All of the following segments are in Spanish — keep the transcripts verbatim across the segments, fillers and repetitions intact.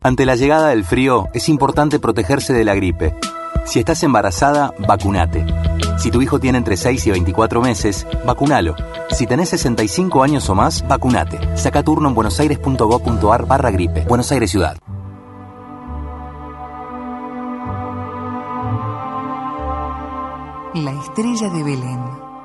Ante la llegada del frío, es importante protegerse de la gripe. Si estás embarazada, vacunate. Si tu hijo tiene entre seis y veinticuatro meses, vacunalo. Si tenés sesenta y cinco años o más, vacunate. Saca turno en buenosaires.gov.ar barra gripe. Buenos Aires Ciudad. La estrella de Belén.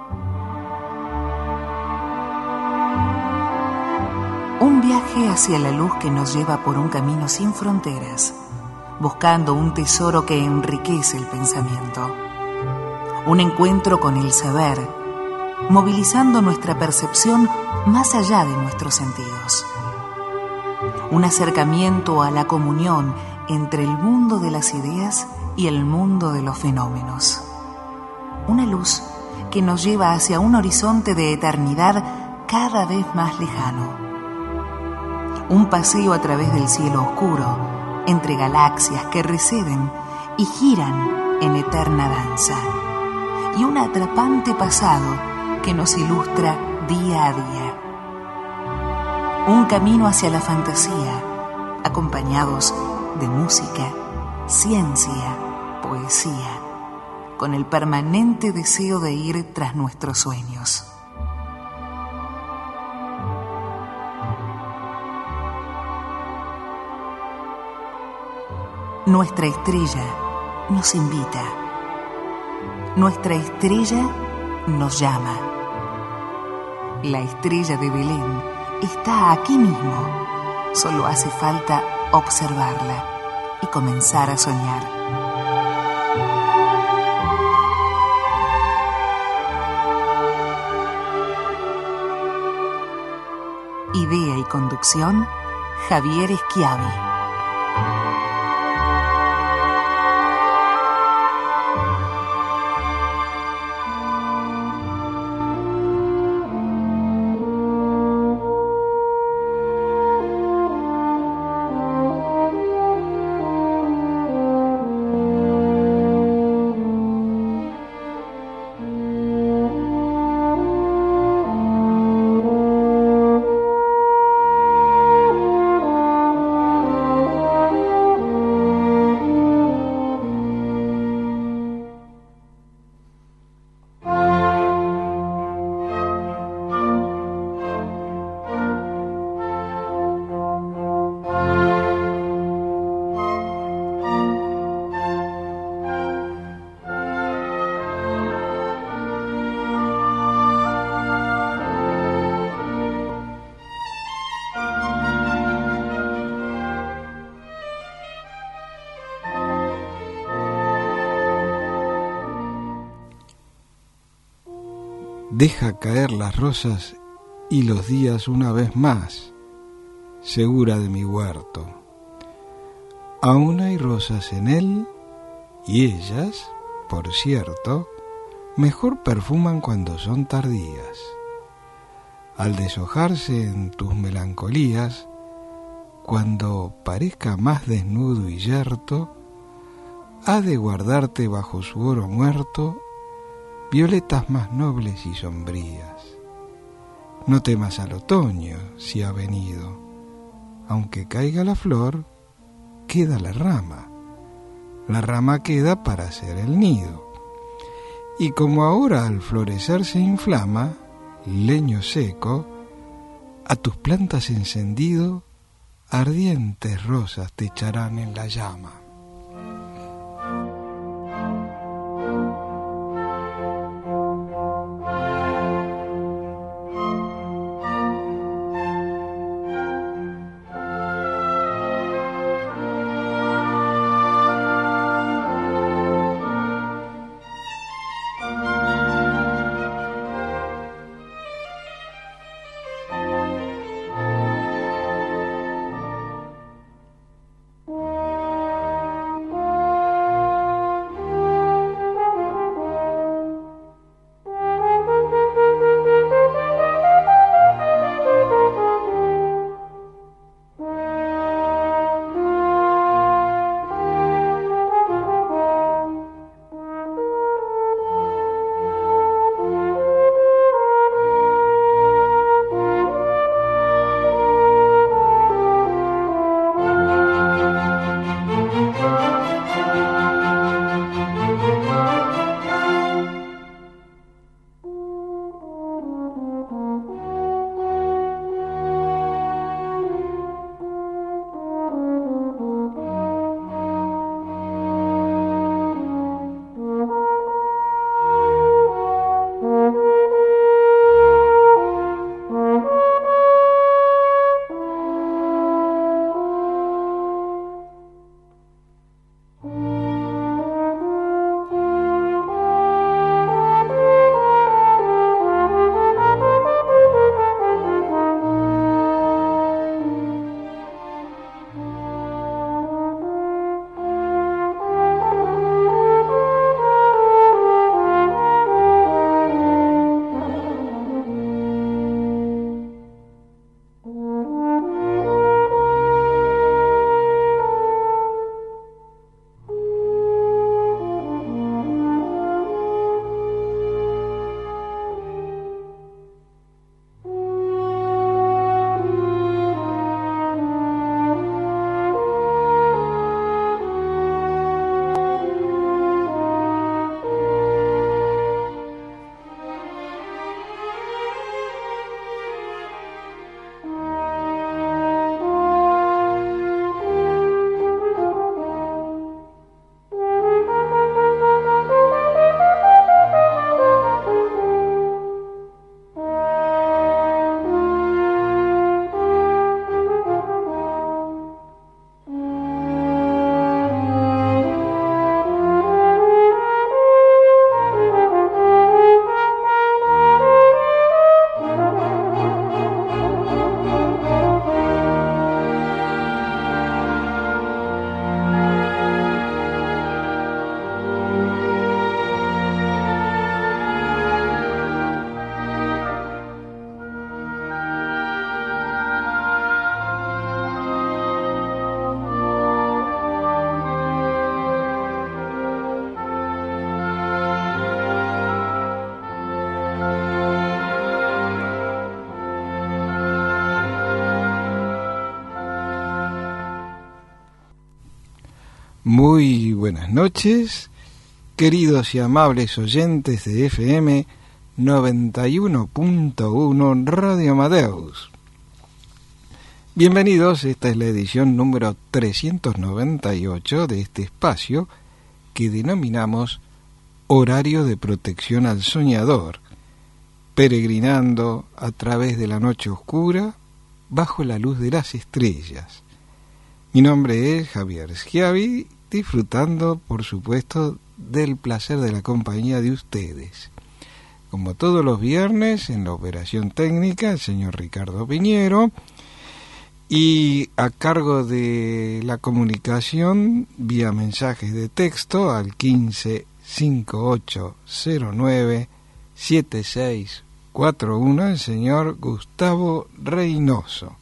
Un viaje hacia la luz que nos lleva por un camino sin fronteras, buscando un tesoro que enriquece el pensamiento. Un encuentro con el saber, movilizando nuestra percepción más allá de nuestros sentidos. Un acercamiento a la comunión entre el mundo de las ideas y el mundo de los fenómenos. Una luz que nos lleva hacia un horizonte de eternidad cada vez más lejano. Un paseo a través del cielo oscuro, entre galaxias que receden y giran en eterna danza. Y un atrapante pasado que nos ilustra día a día. Un camino hacia la fantasía, acompañados de música, ciencia, poesía, con el permanente deseo de ir tras nuestros sueños. Nuestra estrella nos invita. Nuestra estrella nos llama. La estrella de Belén está aquí mismo. Solo hace falta observarla y comenzar a soñar. Idea y conducción, Javier Schiavi. Deja caer las rosas y los días una vez más, segura de mi huerto. Aún hay rosas en él, y ellas, por cierto, mejor perfuman cuando son tardías. Al deshojarse en tus melancolías, cuando parezca más desnudo y yerto, ha de guardarte bajo su oro muerto violetas más nobles y sombrías. No temas al otoño si ha venido. Aunque caiga la flor, queda la rama. La rama queda para hacer el nido. Y como ahora al florecer se inflama, leño seco, a tus plantas encendido, ardientes rosas te echarán en la llama. Muy buenas noches, queridos y amables oyentes de F M noventa y uno punto uno Radio Amadeus. Bienvenidos, esta es la edición número trescientos noventa y ocho de este espacio que denominamos Horario de Protección al Soñador, peregrinando a través de la noche oscura bajo la luz de las estrellas. Mi nombre es Javier Schiavi, disfrutando, por supuesto, del placer de la compañía de ustedes. Como todos los viernes, en la operación técnica, el señor Ricardo Piñero, y a cargo de la comunicación vía mensajes de texto al quince cincuenta y ocho cero nueve setenta y seis cuarenta y uno, el señor Gustavo Reynoso.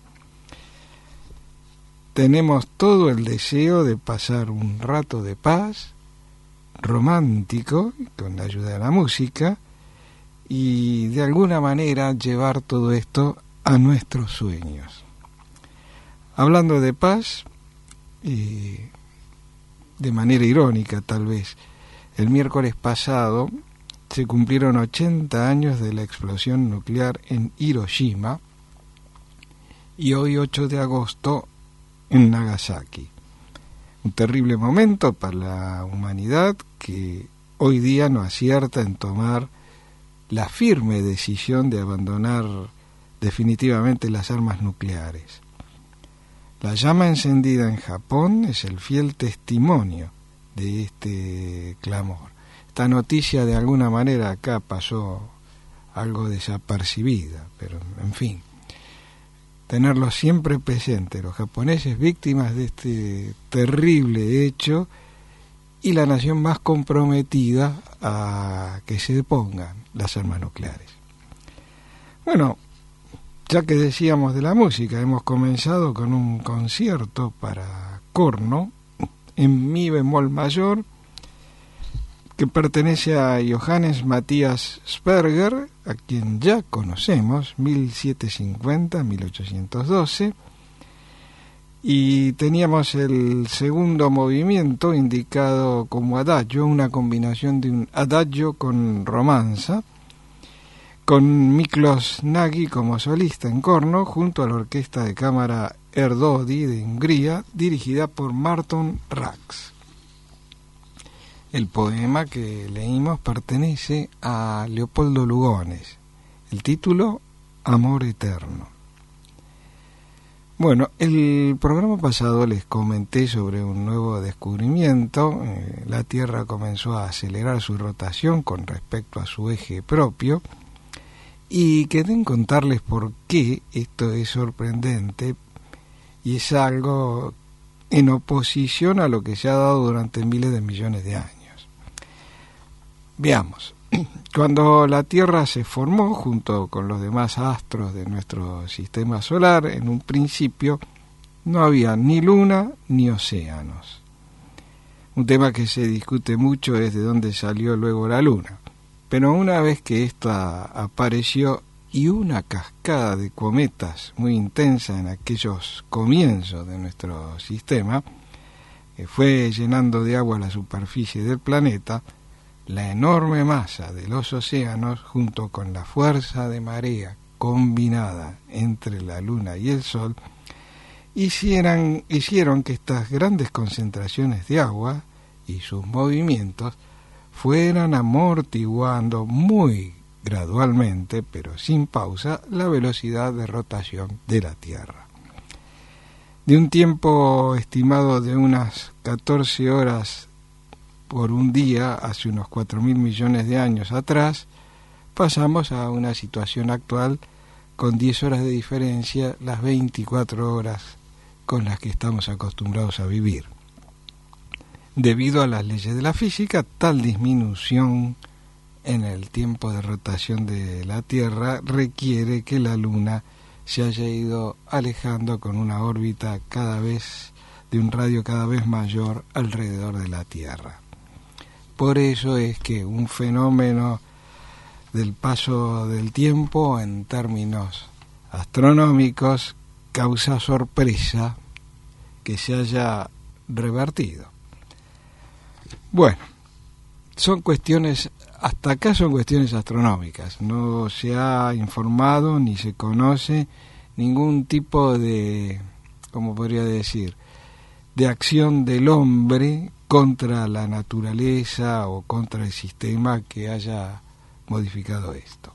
Tenemos todo el deseo de pasar un rato de paz, romántico, con la ayuda de la música, y de alguna manera llevar todo esto a nuestros sueños. Hablando de paz, eh, de manera irónica tal vez, el miércoles pasado se cumplieron ochenta años de la explosión nuclear en Hiroshima y hoy ocho de agosto en Nagasaki. Un terrible momento para la humanidad que hoy día no acierta en tomar la firme decisión de abandonar definitivamente las armas nucleares. La llama encendida en Japón es el fiel testimonio de este clamor. Esta noticia de alguna manera acá pasó algo desapercibida, pero en fin, tenerlo siempre presente, los japoneses víctimas de este terrible hecho y la nación más comprometida a que se depongan las armas nucleares. Bueno, ya que decíamos de la música, hemos comenzado con un concierto para corno en mi bemol mayor, que pertenece a Johannes Matthias Sperger, a quien ya conocemos, mil setecientos cincuenta a mil ochocientos doce, y teníamos el segundo movimiento indicado como adagio, una combinación de un adagio con romanza, con Miklos Nagy como solista en corno, junto a la orquesta de cámara Erdődy de Hungría, dirigida por Márton Rax. El poema que leímos pertenece a Leopoldo Lugones. El título, Amor Eterno. Bueno, el programa pasado les comenté sobre un nuevo descubrimiento. Eh, la Tierra comenzó a acelerar su rotación con respecto a su eje propio. Y quedé en contarles por qué esto es sorprendente y es algo en oposición a lo que se ha dado durante miles de millones de años. Veamos, cuando la Tierra se formó junto con los demás astros de nuestro sistema solar, en un principio no había ni luna ni océanos. Un tema que se discute mucho es de dónde salió luego la luna. Pero una vez que esta apareció y una cascada de cometas muy intensa en aquellos comienzos de nuestro sistema, que fue llenando de agua la superficie del planeta, la enorme masa de los océanos, junto con la fuerza de marea combinada entre la Luna y el Sol, hicieran, hicieron que estas grandes concentraciones de agua y sus movimientos fueran amortiguando muy gradualmente, pero sin pausa, la velocidad de rotación de la Tierra. De un tiempo estimado de unas catorce horas por un día, hace unos cuatro mil millones de años atrás, pasamos a una situación actual con diez horas de diferencia, las veinticuatro horas con las que estamos acostumbrados a vivir. Debido a las leyes de la física, tal disminución en el tiempo de rotación de la Tierra requiere que la Luna se haya ido alejando con una órbita cada vez de un radio cada vez mayor alrededor de la Tierra. Por eso es que un fenómeno del paso del tiempo en términos astronómicos causa sorpresa que se haya revertido. Bueno, son cuestiones, hasta acá son cuestiones astronómicas. No se ha informado ni se conoce ningún tipo de, ¿cómo podría decir?, de acción del hombre contra la naturaleza o contra el sistema que haya modificado esto.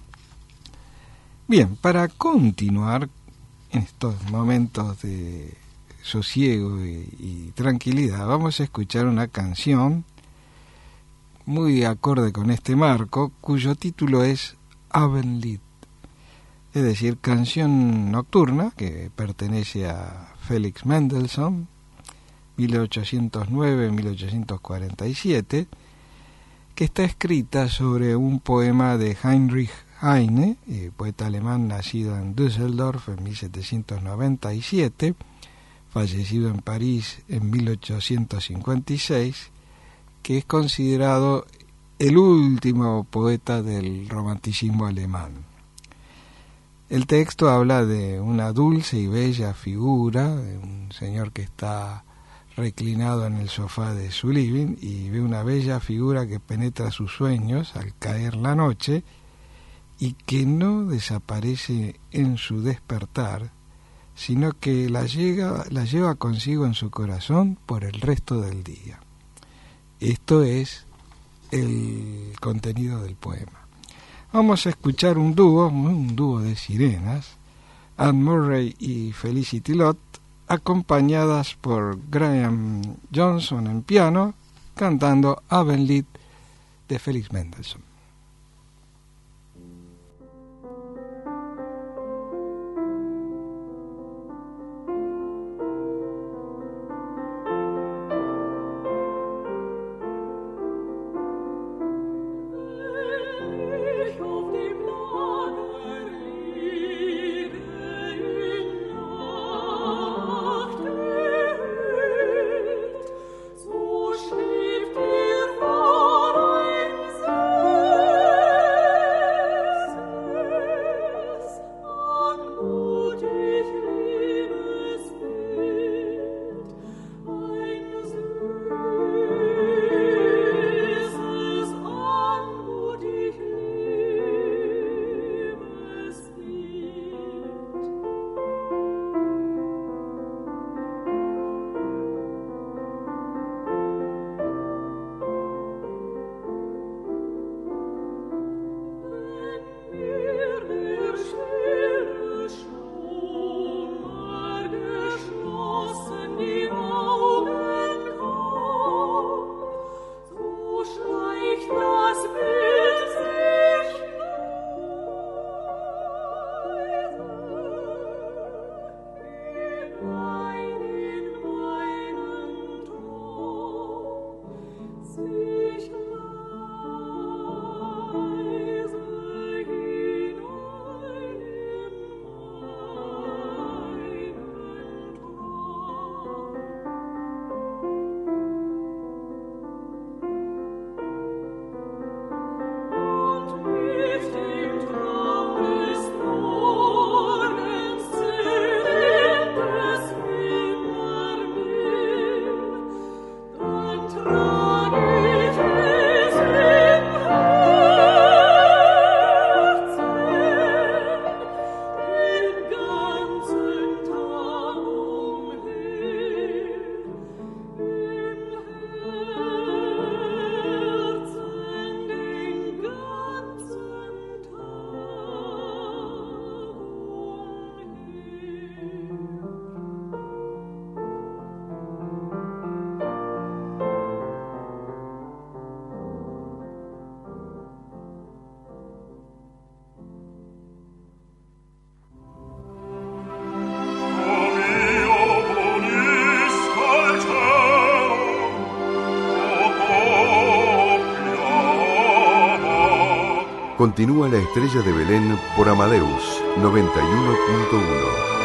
Bien, para continuar en estos momentos de sosiego y, y tranquilidad, vamos a escuchar una canción muy acorde con este marco, cuyo título es Abendlied, es decir, canción nocturna, que pertenece a Felix Mendelssohn, mil ochocientos nueve a mil ochocientos cuarenta y siete, que está escrita sobre un poema de Heinrich Heine, eh, poeta alemán nacido en Düsseldorf en mil setecientos noventa y siete, fallecido en París en mil ochocientos cincuenta y seis, que es considerado el último poeta del romanticismo alemán. El texto habla de una dulce y bella figura, de un señor que está reclinado en el sofá de su living y ve una bella figura que penetra sus sueños al caer la noche y que no desaparece en su despertar, sino que la, llega, la lleva consigo en su corazón por el resto del día. Esto es el contenido del poema. Vamos a escuchar un dúo, un dúo de sirenas, Anne Murray y Felicity Lott, acompañadas por Graham Johnson en piano, cantando Abendlied de Felix Mendelssohn. Continúa La Estrella de Belén por Amadeus noventa y uno punto uno.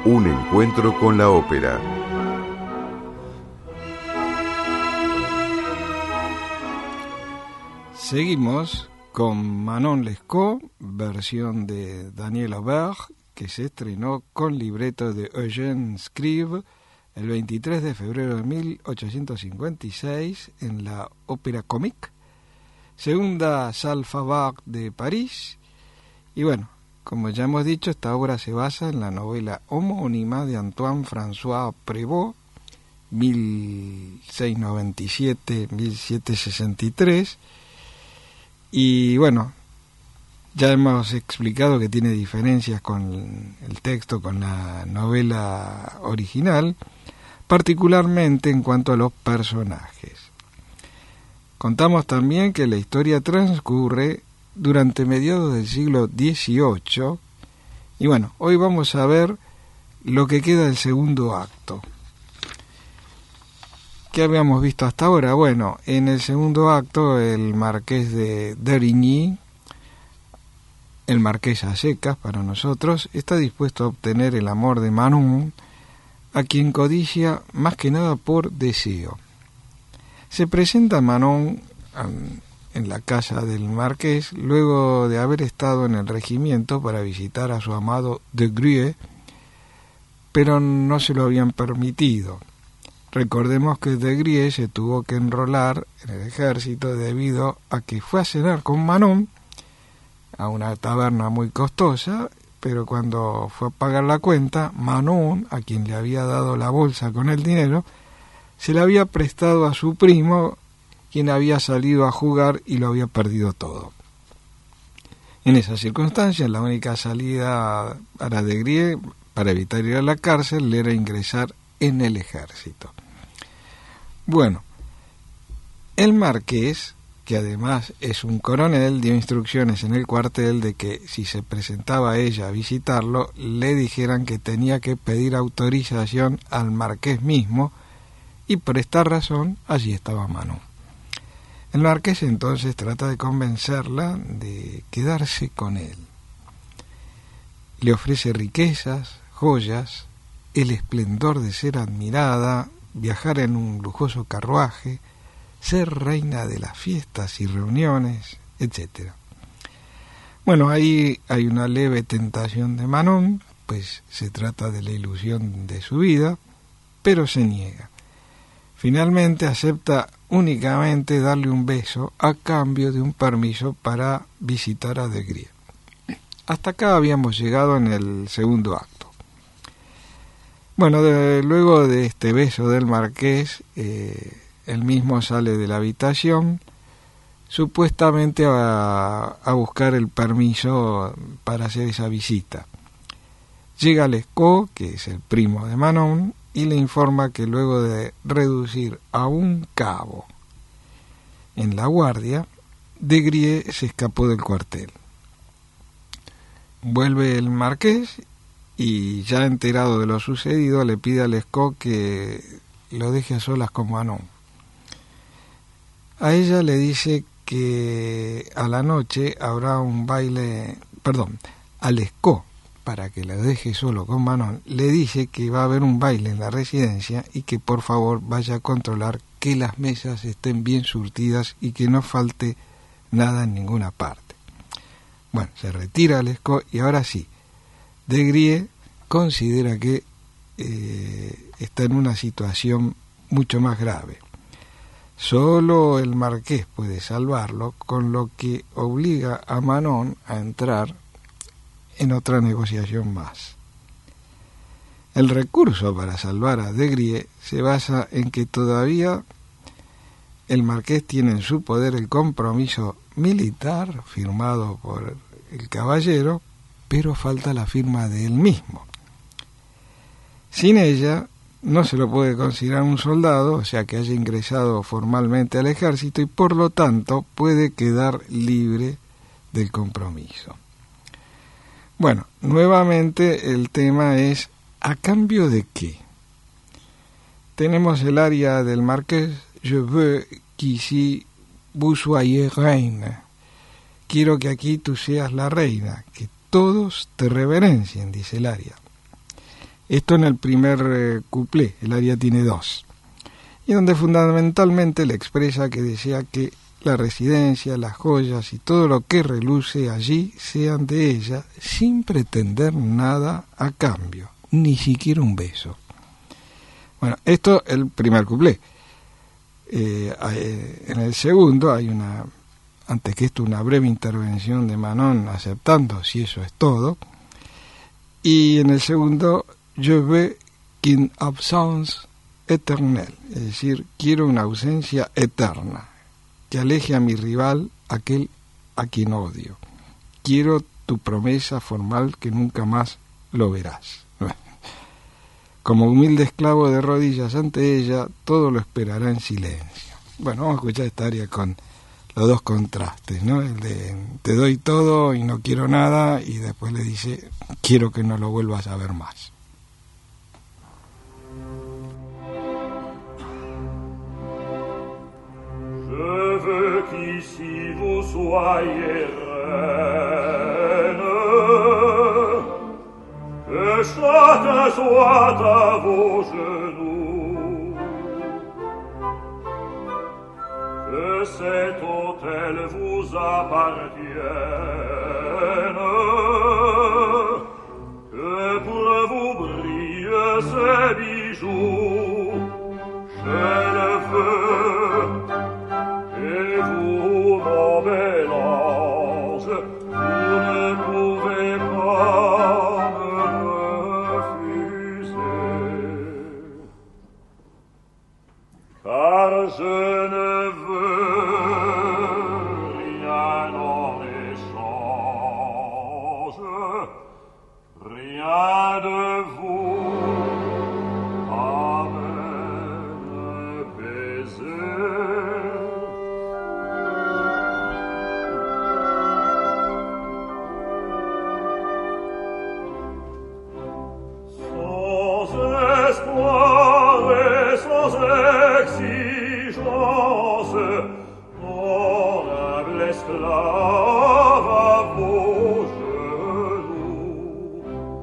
Un encuentro con la ópera. Seguimos con Manon Lescaut, versión de Daniel Aubert, que se estrenó con libreto de Eugène Scribe el veintitrés de febrero de mil ochocientos cincuenta y seis en la Ópera Comique, segunda Salle Favart de París. Y bueno, como ya hemos dicho, esta obra se basa en la novela homónima de Antoine François Prévost, mil seiscientos noventa y siete a mil setecientos sesenta y tres. Y bueno, ya hemos explicado que tiene diferencias con el texto, con la novela original, particularmente en cuanto a los personajes. Contamos también que la historia transcurre durante mediados del siglo dieciocho, y bueno, hoy vamos a ver lo que queda del segundo acto. ¿Qué habíamos visto hasta ahora? Bueno, en el segundo acto el marqués de d'Erigny, el marqués a secas para nosotros, está dispuesto a obtener el amor de Manon, a quien codicia más que nada por deseo. Se presenta Manon en la casa del marqués luego de haber estado en el regimiento para visitar a su amado de Grieux, pero no se lo habían permitido. Recordemos que de Grieux se tuvo que enrolar en el ejército debido a que fue a cenar con Manon a una taberna muy costosa, pero cuando fue a pagar la cuenta, Manon, a quien le había dado la bolsa con el dinero, se la había prestado a su primo, quien había salido a jugar y lo había perdido todo. En esas circunstancias, la única salida para de Grieux, para evitar ir a la cárcel, era ingresar en el ejército. Bueno, el marqués, que además es un coronel, dio instrucciones en el cuartel de que si se presentaba a ella a visitarlo, le dijeran que tenía que pedir autorización al marqués mismo, y por esta razón allí estaba Manon. El marqués entonces trata de convencerla de quedarse con él. Le ofrece riquezas, joyas, el esplendor de ser admirada, viajar en un lujoso carruaje, ser reina de las fiestas y reuniones, etcétera. Bueno, ahí hay una leve tentación de Manon, pues se trata de la ilusión de su vida, pero se niega. Finalmente acepta únicamente darle un beso a cambio de un permiso para visitar a de Grieux. Hasta acá habíamos llegado en el segundo acto. Bueno, de, luego de este beso del marqués, eh, él mismo sale de la habitación, supuestamente a, a buscar el permiso para hacer esa visita. Llega Lescaut, que es el primo de Manon, y le informa que luego de reducir a un cabo en la guardia, de Grieux se escapó del cuartel. Vuelve el marqués y, ya enterado de lo sucedido, le pide a Lescaut que lo deje a solas con Manon. A ella le dice que a la noche habrá un baile, perdón, a Lescaut, para que la deje solo con Manon, le dice que va a haber un baile en la residencia y que por favor vaya a controlar que las mesas estén bien surtidas y que no falte nada en ninguna parte. Bueno, se retira Lescaut y ahora sí, de Grieux considera que eh, está en una situación mucho más grave. Solo el marqués puede salvarlo, con lo que obliga a Manon a entrar en otra negociación más. El recurso para salvar a de Grieux se basa en que todavía el marqués tiene en su poder el compromiso militar firmado por el caballero, pero falta la firma de él mismo. Sin ella no se lo puede considerar un soldado, o sea que haya ingresado formalmente al ejército, y por lo tanto puede quedar libre del compromiso. Bueno, nuevamente el tema es ¿a cambio de qué? Tenemos el aria del marqués, Je veux qu'ici vous soyez reine. Quiero que aquí tú seas la reina, que todos te reverencien, dice el aria. Esto en el primer eh, cuplé, el aria tiene dos, y donde fundamentalmente le expresa que desea que la residencia, las joyas y todo lo que reluce allí sean de ella, sin pretender nada a cambio, ni siquiera un beso. Bueno, esto es el primer cuplé. Eh, eh, en el segundo hay una, antes que esto, una breve intervención de Manon aceptando si eso es todo, y en el segundo, je veux qu'une absence éternelle, es decir, quiero una ausencia eterna, que aleje a mi rival, aquel a quien odio. Quiero tu promesa formal que nunca más lo verás. Como humilde esclavo de rodillas ante ella, todo lo esperará en silencio. Bueno, vamos a escuchar esta aria con los dos contrastes, ¿no? El de te doy todo y no quiero nada, y después le dice quiero que no lo vuelvas a ver más. Je veux qu'ici vous soyez reine, que chacun soit à vos genoux, que cet hôtel vous appartienne, que pour vous brillent ces bijoux, je le veux. Et vous, mon bel ange, vous ne pouvez pas me refuser, car je ne veux rien en échange, rien de vous. Esclave à vos genoux,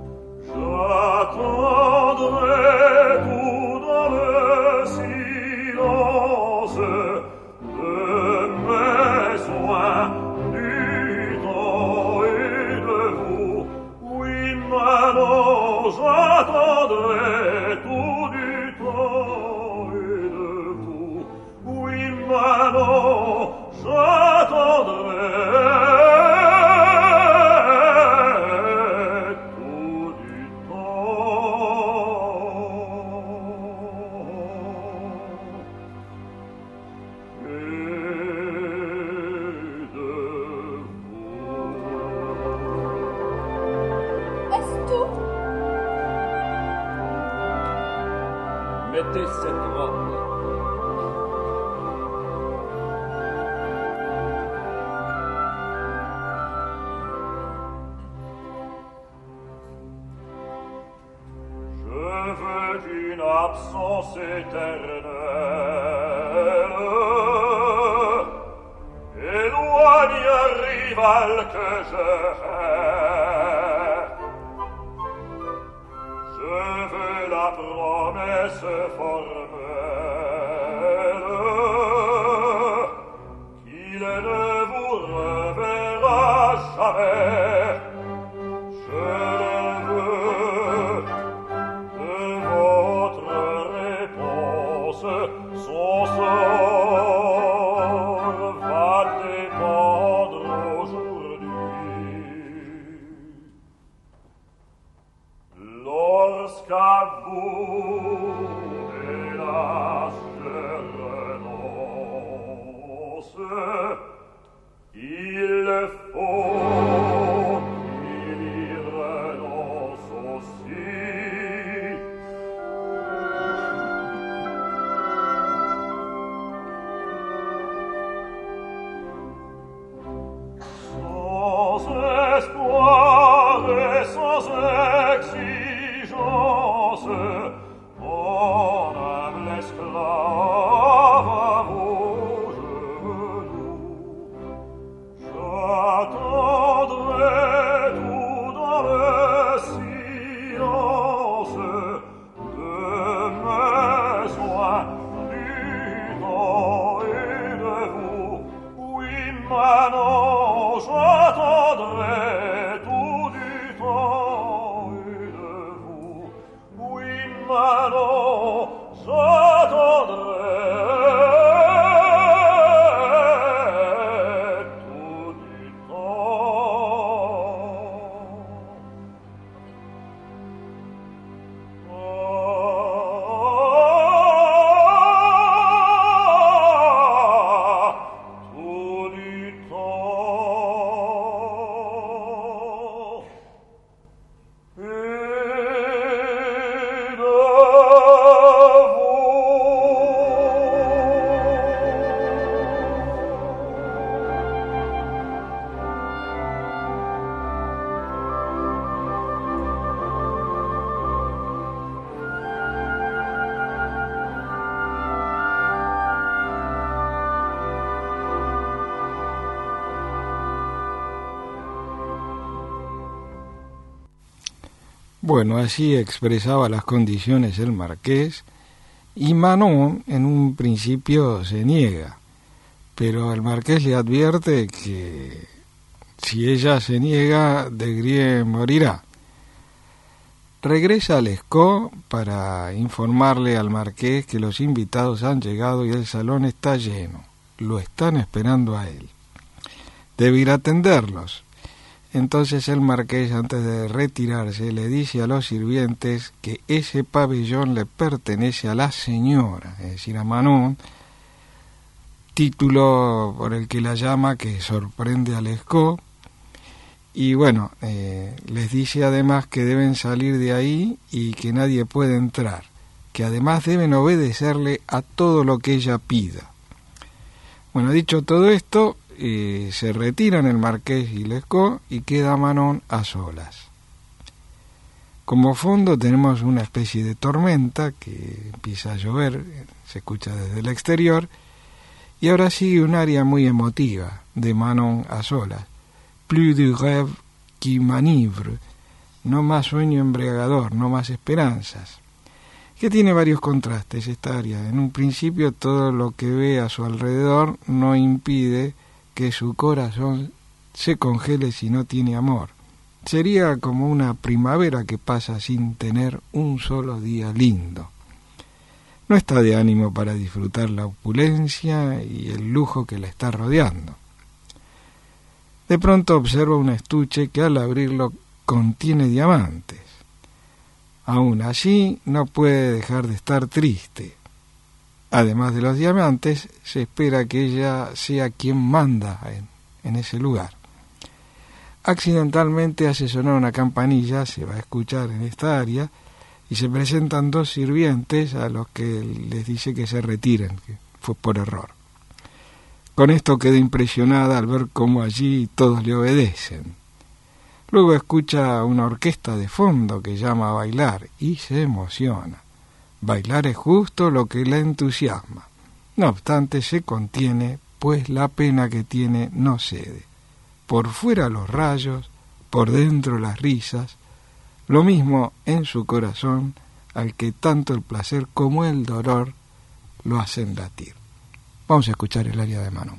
j'attendrai tout dans le silence de mes soins, du temps et de vous. Oui, maintenant j'attendrai tout du temps et de vous. Oui, maintenant j'attendrai tout du temps et de vous. Est-ce tout? Mettez cette robe. Absence éternelle, éloigne un rival que je hais. Je veux la promesse formelle qu'il ne vous reverra jamais. Je le veux. Son sort va dépendre aujourd'hui. Lorsqu'à vous, hélas, je renonce, il faut qu'il y renonce aussi. Espoir et sans exigence, mon humble esclave à vos genoux, j'attendrai tout dans le silence Bueno, así expresaba las condiciones el marqués, y Manon en un principio se niega, pero el marqués le advierte que si ella se niega, Des morirá. Regresa a Lescaut para informarle al marqués que los invitados han llegado y el salón está lleno. Lo están esperando a él. Debe ir a atenderlos. Entonces el marqués, antes de retirarse, le dice a los sirvientes que ese pabellón le pertenece a la señora, es decir, a Manon, título por el que la llama que sorprende a Lescaut. Y bueno, eh, les dice además que deben salir de ahí y que nadie puede entrar, que además deben obedecerle a todo lo que ella pida. Bueno, dicho todo esto, eh, se retiran el marqués y Lescaut y queda Manon a solas. Como fondo tenemos una especie de tormenta que empieza a llover, se escucha desde el exterior, y ahora sigue un área muy emotiva de Manon a solas. Plus de rêve qui m'enivre, no más sueño embriagador, no más esperanzas, que tiene varios contrastes esta área. En un principio todo lo que ve a su alrededor no impide que su corazón se congele si no tiene amor. Sería como una primavera que pasa sin tener un solo día lindo. No está de ánimo para disfrutar la opulencia y el lujo que la está rodeando. De pronto observa un estuche que al abrirlo contiene diamantes. Aún así no puede dejar de estar triste. Además de los diamantes, se espera que ella sea quien manda en, en ese lugar. Accidentalmente hace sonar una campanilla, se va a escuchar en esta área, y se presentan dos sirvientes a los que les dice que se retiren, que fue por error. Con esto queda impresionada al ver cómo allí todos le obedecen. Luego escucha una orquesta de fondo que llama a bailar y se emociona. Bailar es justo lo que la entusiasma. No obstante, se contiene, pues la pena que tiene no cede. Por fuera los rayos, por dentro las risas, lo mismo en su corazón, al que tanto el placer como el dolor lo hacen latir. Vamos a escuchar el aria de Manon.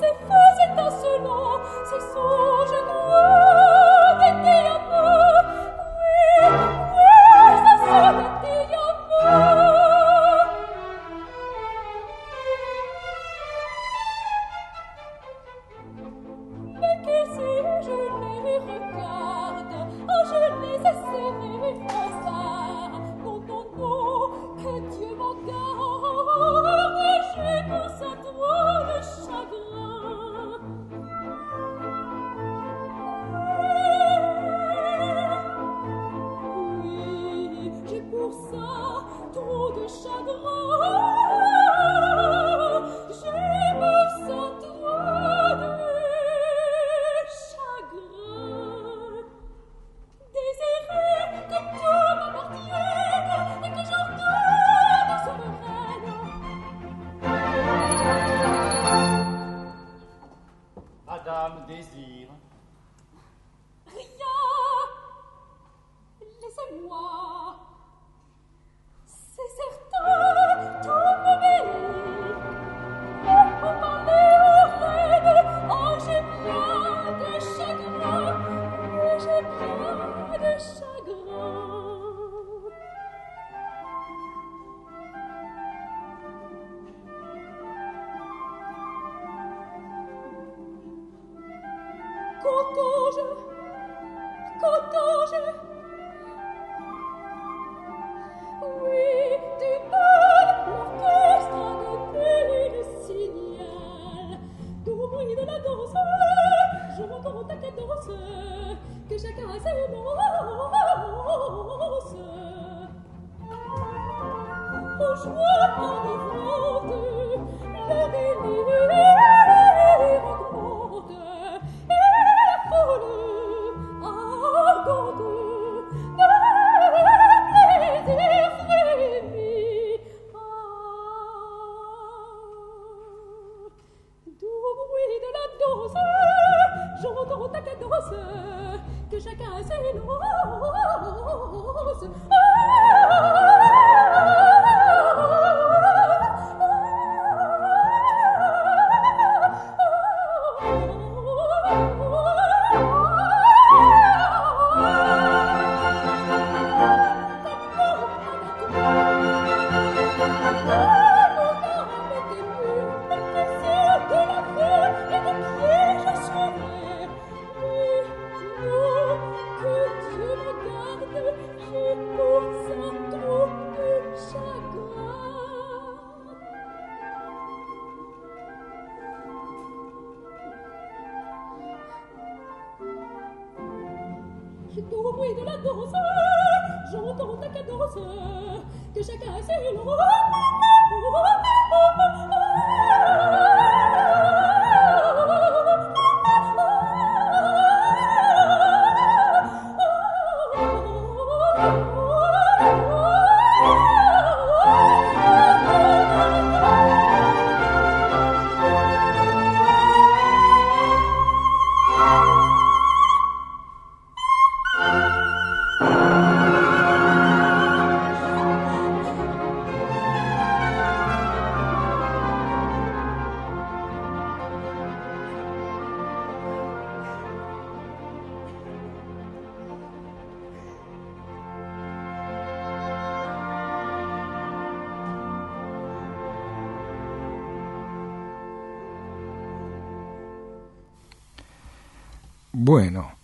Bueno,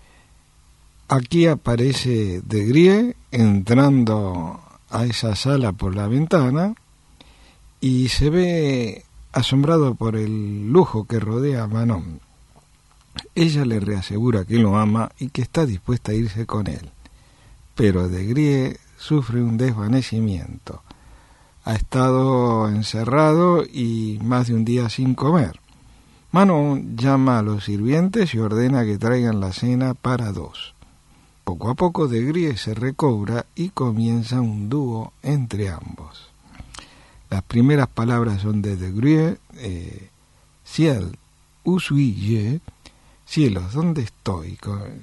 aquí aparece de Grie entrando a esa sala por la ventana y se ve asombrado por el lujo que rodea a Manon. Ella le reasegura que lo ama y que está dispuesta a irse con él, pero de Grie sufre un desvanecimiento. Ha estado encerrado y más de un día sin comer. Manon llama a los sirvientes y ordena que traigan la cena para dos. Poco a poco de Grie se recobra y comienza un dúo entre ambos. Las primeras palabras son de de Grie, eh, ciel, où suis-je, cielos, ¿dónde estoy?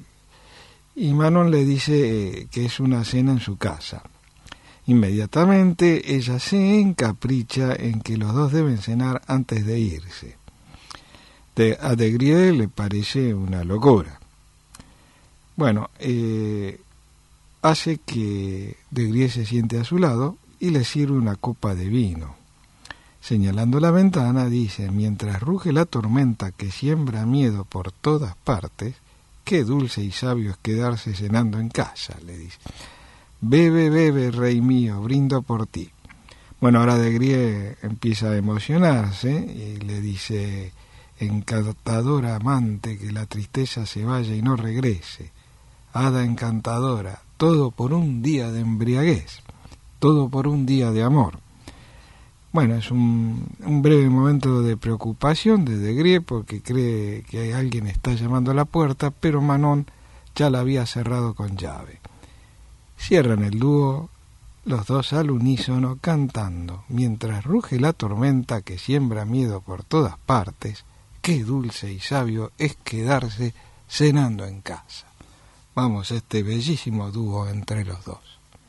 Y Manon le dice eh, que es una cena en su casa. Inmediatamente ella se encapricha en que los dos deben cenar antes de irse. de, a De Grieux le parece una locura. Bueno, eh, hace que De Grieux se siente a su lado y le sirve una copa de vino. Señalando la ventana, dice: mientras ruge la tormenta que siembra miedo por todas partes, qué dulce y sabio es quedarse cenando en casa, le dice. Bebe, bebe, rey mío, brindo por ti. Bueno, ahora De Grieux empieza a emocionarse y le dice: encantadora amante, que la tristeza se vaya y no regrese. Hada encantadora, todo por un día de embriaguez, todo por un día de amor. Bueno, es un, un breve momento de preocupación de De Grieux porque cree que alguien está llamando a la puerta, pero Manon ya la había cerrado con llave. Cierran el dúo, los dos al unísono cantando: mientras ruge la tormenta que siembra miedo por todas partes, qué dulce y sabio es quedarse cenando en casa. Vamos, este bellísimo dúo entre los dos.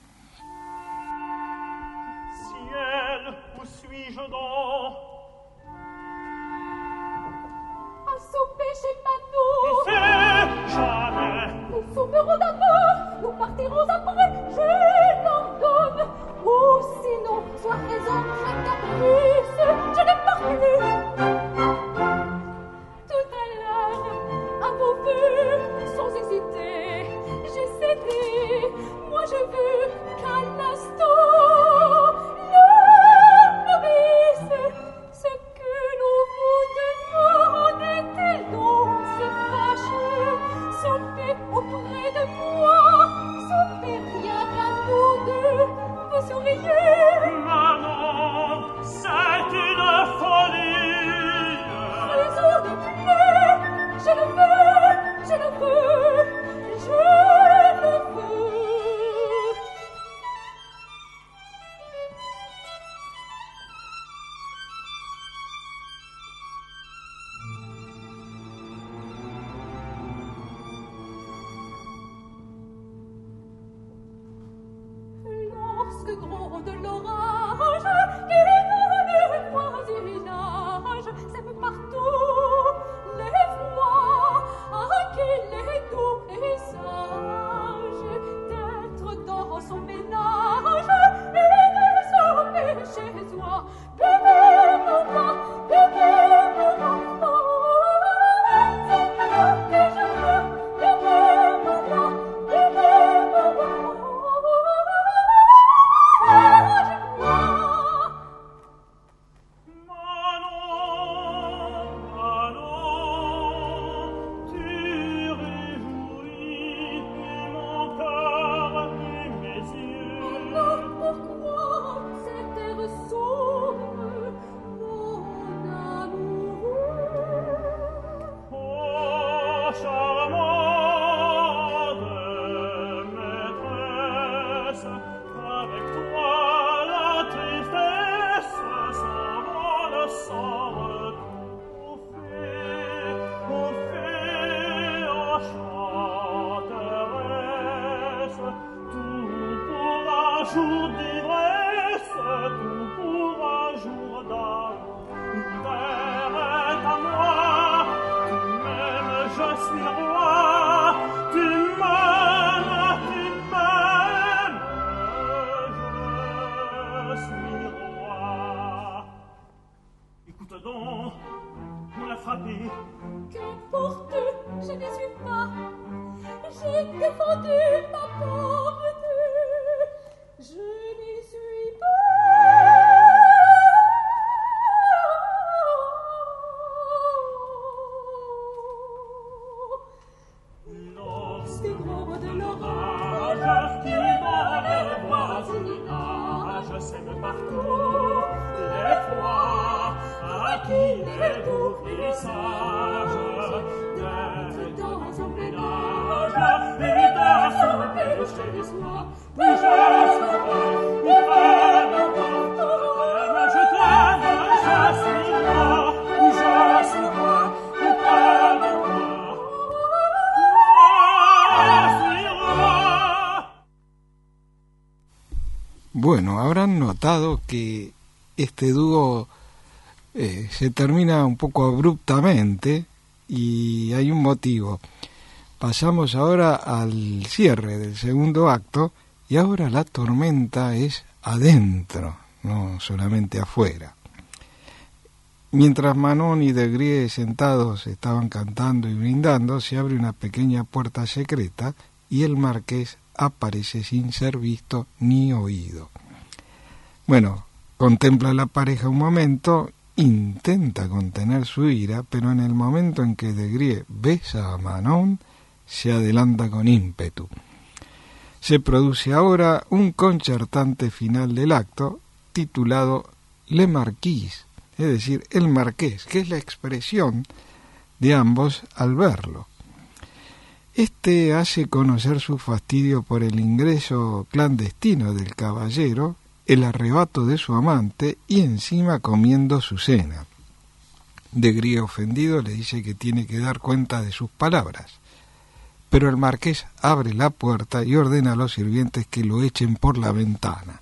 Nous souperons d'abord, nous partirons après, je l'ordonne. Ou sinon, soit raison, chaque caprice, je n'ai pas prévu. Tout à l'heure, à vos vœux, sans hésiter, j'ai cédé. Moi je veux qu'à l'instant, l'obéisse. Ce que nous vous demandez, donc se cache, sauvez auprès de moi, sauvez rien qu'à nous deux, vous souriez. Maman, c'est une folie. Raison de plus, je le veux, je le veux, je le veux. Lorsque gronde l'orage et dans le voisinage sème partout l'effroi, à qui est doux et sage d'être dans son ménage et de sauver chez soi. Bébé pour moi, bébé pour moi, c'est toi que je veux. Bébé pour moi, bébé pour moi. Qu'importe, je n'y suis pas. J'ai défendu ma pauvreté. Je n'y suis pas. Lorsque gronde l'orage qui dans le voisinage sème partout l'effroi, à qui est doux et sage d'être dans son ménage et de sauver chez soi. Oui, je suis moi, il m'aime moi, je t'aime, je suis moi, oui, je suis moi, il m'aime moi, je suis moi. Bueno, habrán notado que este dúo eh, se termina un poco abruptamente y hay un motivo. Pasamos ahora al cierre del segundo acto y ahora la tormenta es adentro, no solamente afuera. Mientras Manon y Des sentados estaban cantando y brindando, se abre una pequeña puerta secreta y el marqués aparece sin ser visto ni oído. Bueno, contempla a la pareja un momento, intenta contener su ira, pero en el momento en que Des besa a Manon, se adelanta con ímpetu. Se produce ahora un concertante final del acto, titulado Le Marquis, es decir, el marqués, que es la expresión de ambos al verlo. Este hace conocer su fastidio por el ingreso clandestino del caballero, el arrebato de su amante y encima comiendo su cena. Des ofendido le dice que tiene que dar cuenta de sus palabras, pero el marqués abre la puerta y ordena a los sirvientes que lo echen por la ventana.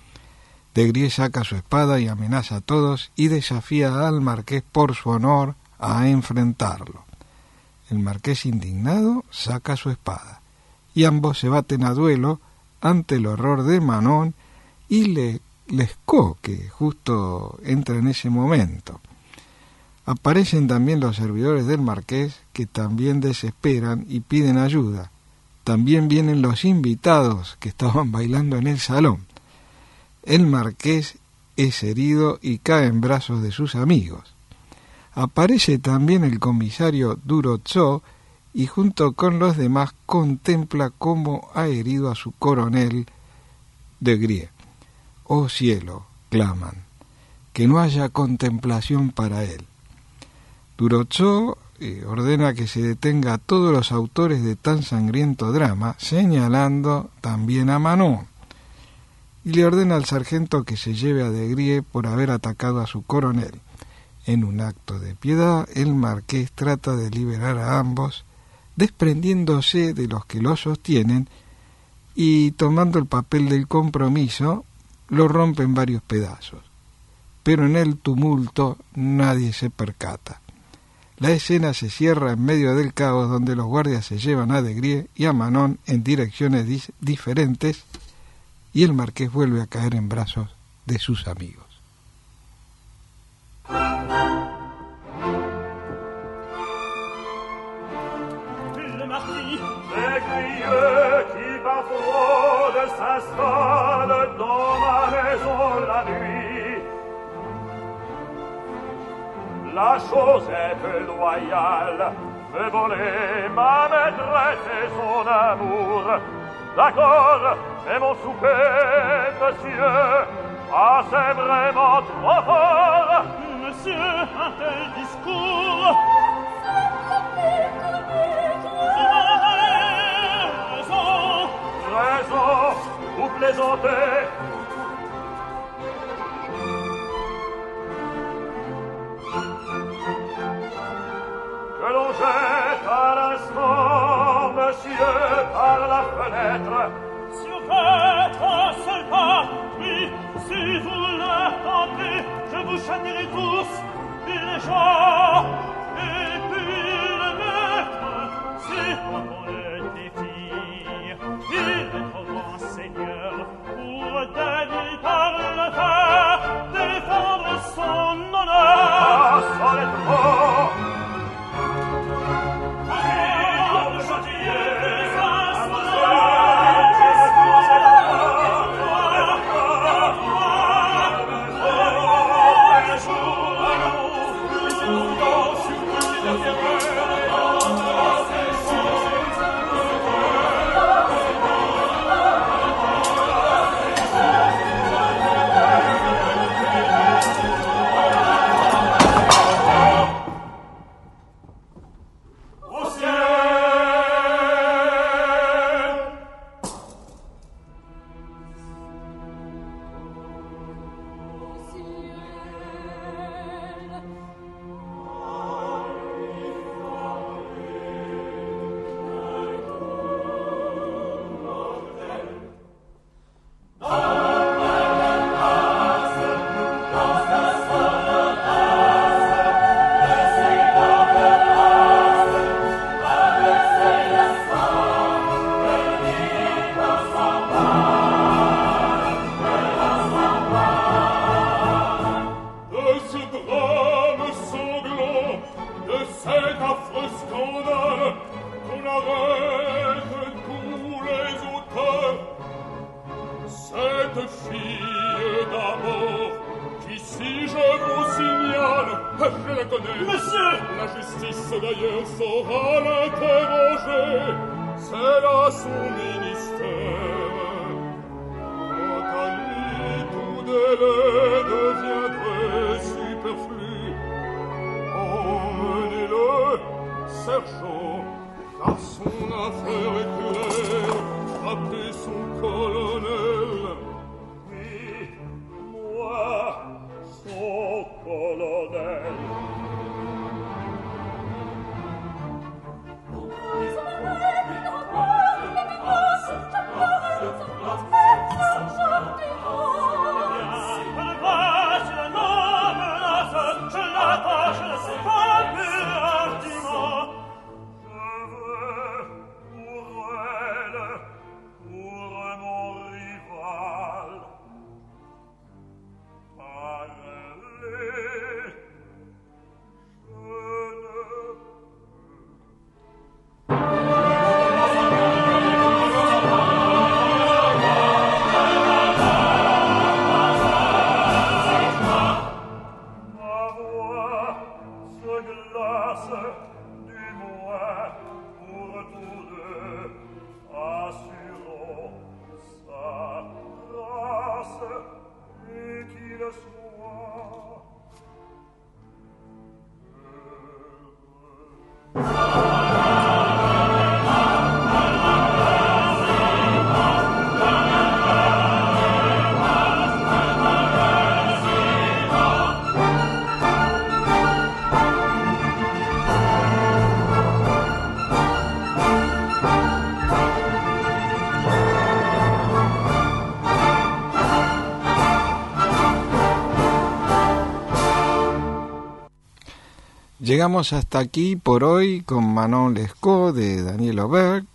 Des saca su espada y amenaza a todos y desafía al marqués por su honor a enfrentarlo. El marqués, indignado, saca su espada y ambos se baten a duelo ante el horror de Manon y le, Lescaut, que justo entra en ese momento. Aparecen también los servidores del marqués, que también desesperan y piden ayuda. También vienen los invitados que estaban bailando en el salón. El marqués es herido y cae en brazos de sus amigos. Aparece también el comisario Durotzot y junto con los demás contempla cómo ha herido a su coronel Des. «Oh cielo», claman, «que no haya contemplación para él». Durotzot eh, ordena que se detenga a todos los autores de tan sangriento drama, señalando también a Manon, y le ordena al sargento que se lleve a Des por haber atacado a su coronel. En un acto de piedad, el marqués trata de liberar a ambos, desprendiéndose de los que lo sostienen y, tomando el papel del compromiso, lo rompe en varios pedazos. Pero en el tumulto nadie se percata. La escena se cierra en medio del caos, donde los guardias se llevan a Des y a Manon en direcciones dis- diferentes y el marqués vuelve a caer en brazos de sus amigos. Le marquis Des qui par fraude s'installe dans ma maison la nuit. La chose est peu loyale, me voler ma maîtresse et son amour. D'accord, mais mon souper, monsieur, ah, c'est vraiment trop fort. Monsieur, un tel discours Vous avez raison. Raison, vous plaisantez. Que l'on jette à l'instant, monsieur, par la fenêtre. Si vous faites un seul pas, oui, si vous le tentez, je vous châtierai tous, les gens, et puis le maître, c'est comme on le défie. Il est trop grand seigneur pour David par le fer défendre son honneur. Ah, ça l'est trop. fille d'amour, qu'ici je vous signale, je la connais. Monsieur! La justice d'ailleurs saura l'interroger, c'est là son ministère. Quant à lui, tout délai deviendrait superflu. Emmenez-le, sergent, car son affaire est claire, frappez son colonel. Oui, moi, son colonel. Llegamos hasta aquí por hoy con Manon Lescaut de Daniel Aubert,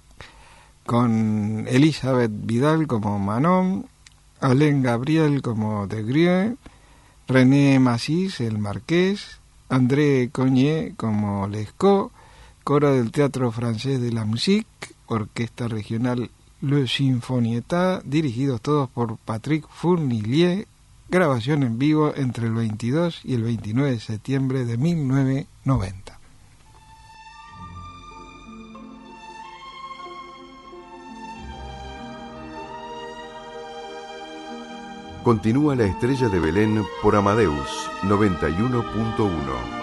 con Elizabeth Vidal como Manon, Alain Gabriel como De Grieux, René Massis, el Marqués, André Cognier como Lescaut, coro del Teatro Francés de la Musique, orquesta regional Le Sinfonietta, dirigidos todos por Patrick Fournillier, grabación en vivo entre el veintidós y el veintinueve de septiembre de mil novecientos noventa. Continúa La Estrella de Belén por Amadeus noventa y uno punto uno.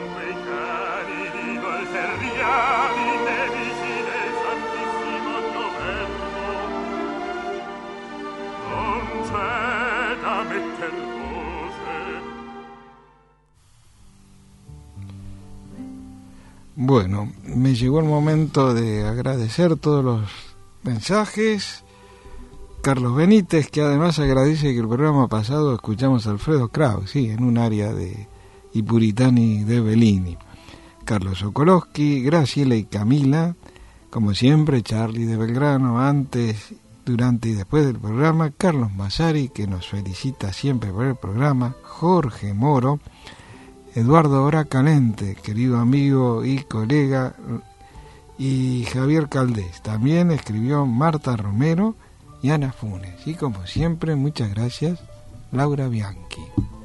Bueno, me llegó el momento de agradecer todos los mensajes. Carlos Benítez, que además agradece que el programa pasado escuchamos a Alfredo Kraus, sí, en un área de I Puritani de Bellini. Carlos Sokolowski, Graciela y Camila, como siempre, Charlie de Belgrano, antes, durante y después del programa, Carlos Massari, que nos felicita siempre por el programa, Jorge Moro, Eduardo Bracalente, querido amigo y colega, y Javier Caldés. También escribió Marta Romero y Ana Funes. Y como siempre, muchas gracias, Laura Bianchi.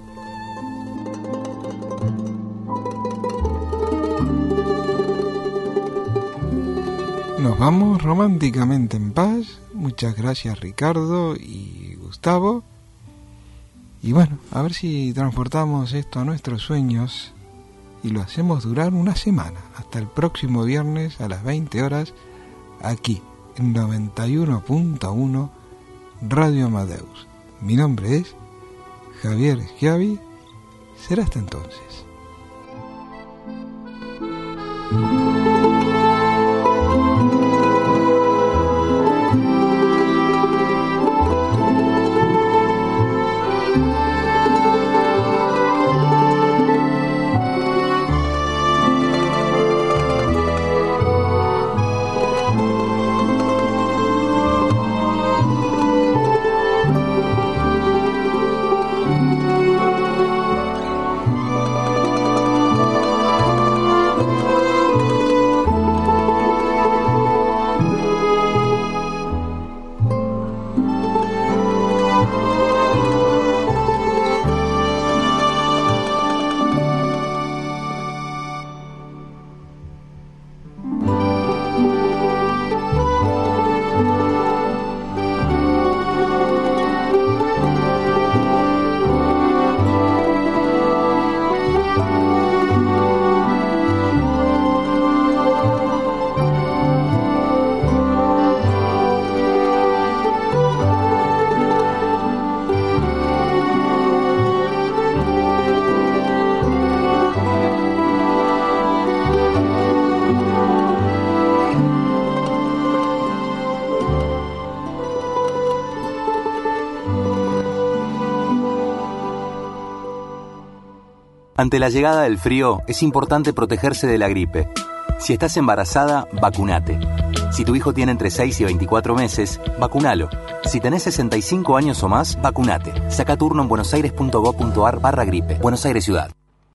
Nos vamos románticamente en paz. Muchas gracias, Ricardo y Gustavo. Y bueno, a ver si transportamos esto a nuestros sueños y lo hacemos durar una semana, hasta el próximo viernes a las veinte horas, aquí en noventa y uno punto uno Radio Amadeus. Mi nombre es Javier Schiavi. Será hasta entonces. Ante la llegada del frío, es importante protegerse de la gripe. Si estás embarazada, vacunate. Si tu hijo tiene entre seis y veinticuatro meses, vacunalo. Si tenés sesenta y cinco años o más, vacunate. Saca turno en buenosaires.gov.ar barra gripe. Buenos Aires Ciudad.